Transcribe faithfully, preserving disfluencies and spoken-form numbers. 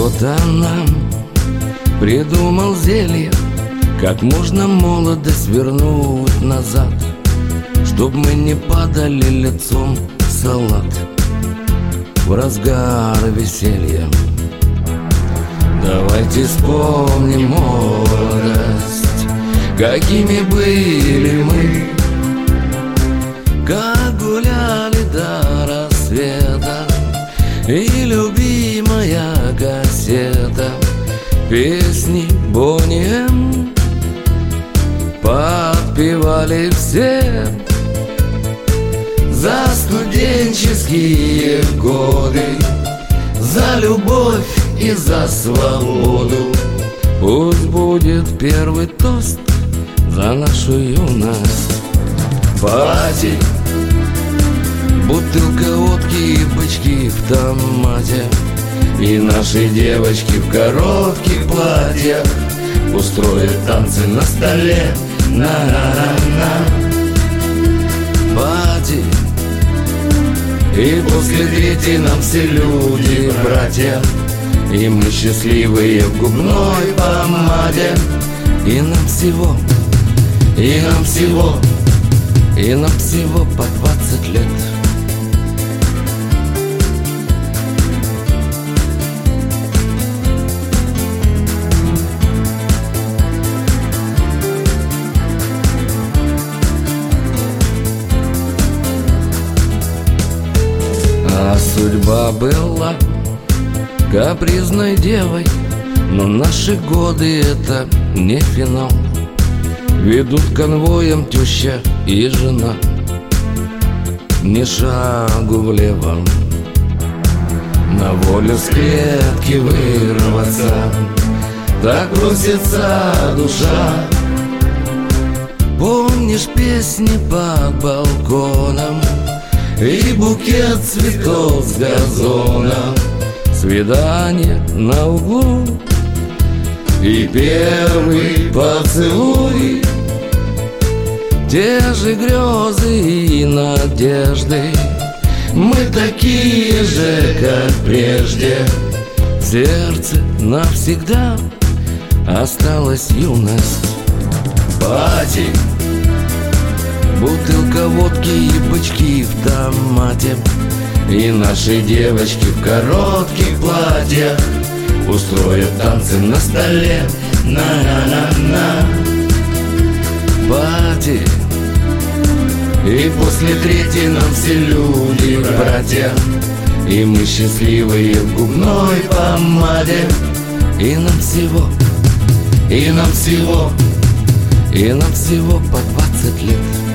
Кто-то нам придумал зелье, как можно молодость вернуть назад, чтоб мы не падали лицом в салат в разгар веселья. Давайте вспомним молодость, какими были мы, как гуляли до рассвета, и любимая кассета песни Бонни М подпевали все за студенческие годы, за любовь и за свободу. Пусть будет первый тост за нашу юность. Пати, бутылка водки и бычки в томате, и наши девочки в коротких платьях устроят танцы на столе. На-на-на-на. Пати, и после третьей нам все люди братья, и мы счастливые в губной помаде. И нам всего, и нам всего, и нам всего по двадцать лет. А судьба была капризной девой, но наши годы это не финал. Ведут конвоем теща и жена, ни шагу влево. На волю с клетки вырваться так просится душа. Помнишь песни под балконом и букет цветов с газона, свидание на углу и первый поцелуй, те же грезы и надежды. Мы такие же, как прежде. В сердце навсегда осталась юность. Пати, бутылка водки и бычки в томате, и наши девочки в коротких платьях устроят танцы на столе. На-на-на-на. Пати, и после третьей нам все люди братья, и мы счастливые в губной помаде. И нам всего, и нам всего, и нам всего по двадцать лет.